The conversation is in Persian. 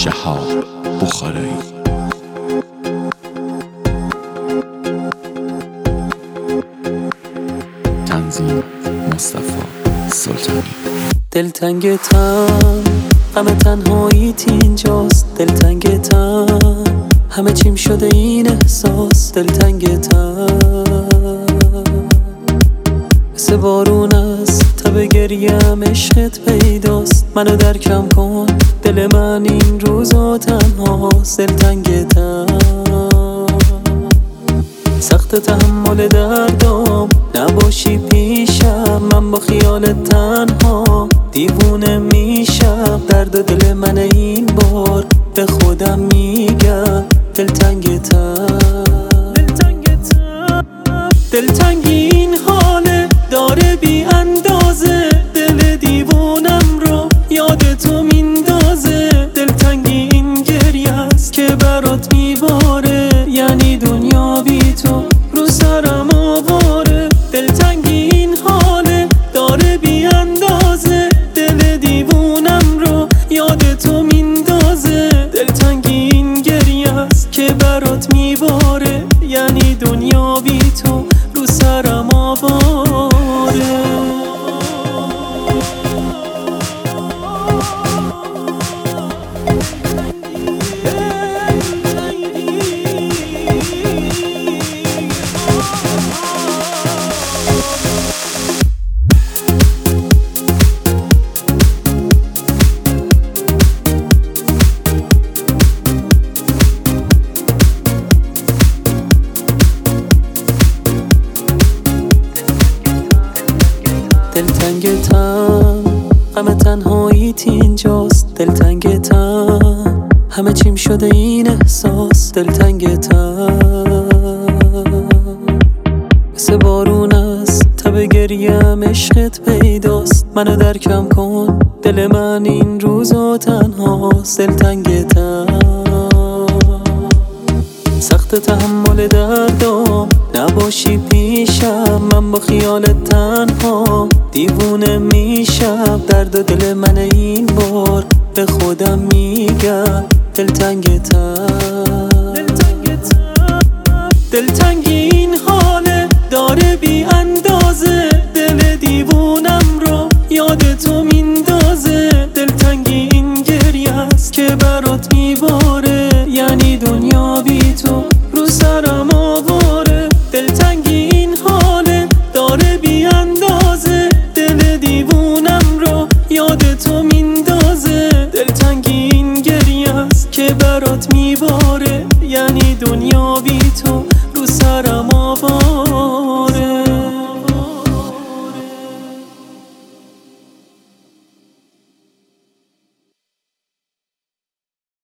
شهاب بخارایی. تنظیم مصطفی سلطانی. دلتنگتم، غم تنهاییت اینجاست. دلتنگتم، همه چیم شده این احساس. دلتنگتم، مثل بارون است تب گریم عشقت پیداست. منو درکم کن، دل من این روزا تنهاست. دلتنگتم، سخت تحمل دردام، نباشی پیشم من با خیالت تنها دیوونه میشم. درد دل من این بار به خودم میگم. دلتنگتم، دلتنگی این حاله داره بی اندازه. دل دیوونم رو یاد تو میندازه. دلتنگی این گریه است که برات میباره، یعنی دنیا بی تو رو سرم آواره. دلتنگی این حاله داره بی اندازه. دل دیوونم رو یاد تو میندازه. دلتنگی این گریه است که برات میباره، یعنی دنیا بی تو رو سرم آواره. دلتنگتم، غم تنهاییت اینجاست. دلتنگتم، همه چیم شده این احساس. دلتنگتم، مثل بارون است تب گریم عشقت پیداست. منو درکم کن، دل من این روزا تنهاست. دلتنگتم، سخت تحمل دردام، نباشی پیشم من با خیالت تنها دیوونه میشم. درد دل من این بار به خودم میگم. دلتنگتم، دلتنگی این حاله داره بی اندازه. دل دیوونم رو یاد تو میندازه. دلتنگی این گریه است که برات میباره، یعنی دنیا بی تو رو سرم آواره. دلتنگی این حاله داره بی اندازه. دل دیوونم رو یاد تو میندازه. دلتنگی این گریه است که برات میباره، یعنی دنیا بی تو